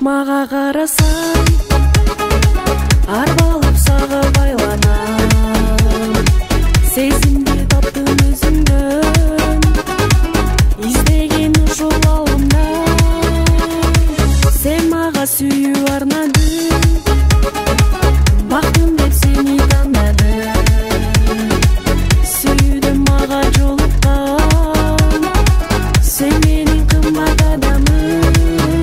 Мага карасаң, арбалып сага байланам. Сезимди таптым өзүңдөн, издеген ушул алымдан. Сен мага сүйүү арнадың, бактым деп сени тандадым. Сүйдүм мага жолуккан, сен менин кымбат адамым.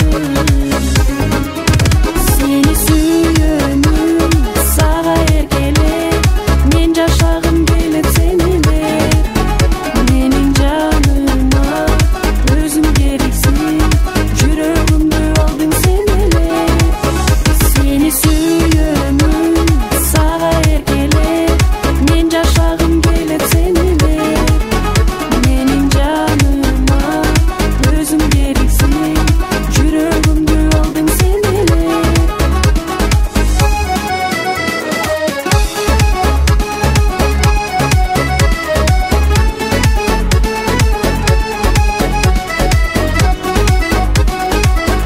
Сени сүйөмүн, сага эркелеп, мен жашагым келет сени деп. Менин жаныма өзүң керексиң, жүрөгүмдү алдың сен эле. Сени сүйөмүн, сага эркелеп, мен жашагым келет сени деп. Менин жаныма өзүң керексиң, жүрөгүмдү алдың сен эле.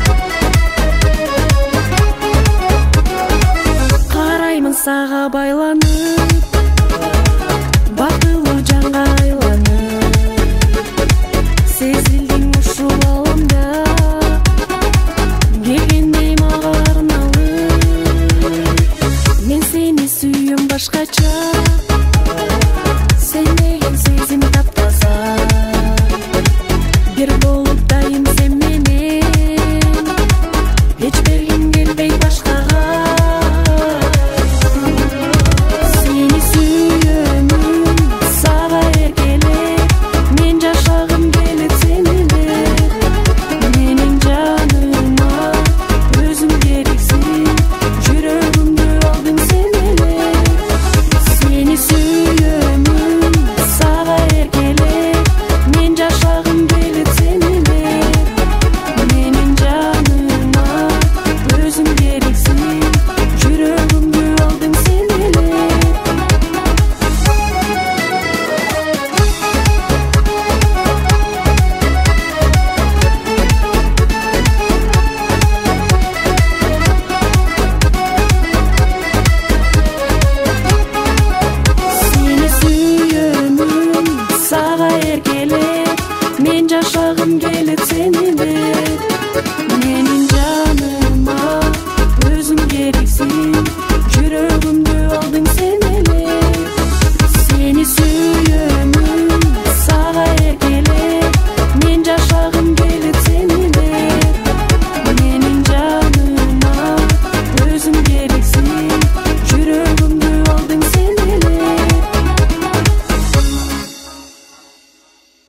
Караймын сага байланып,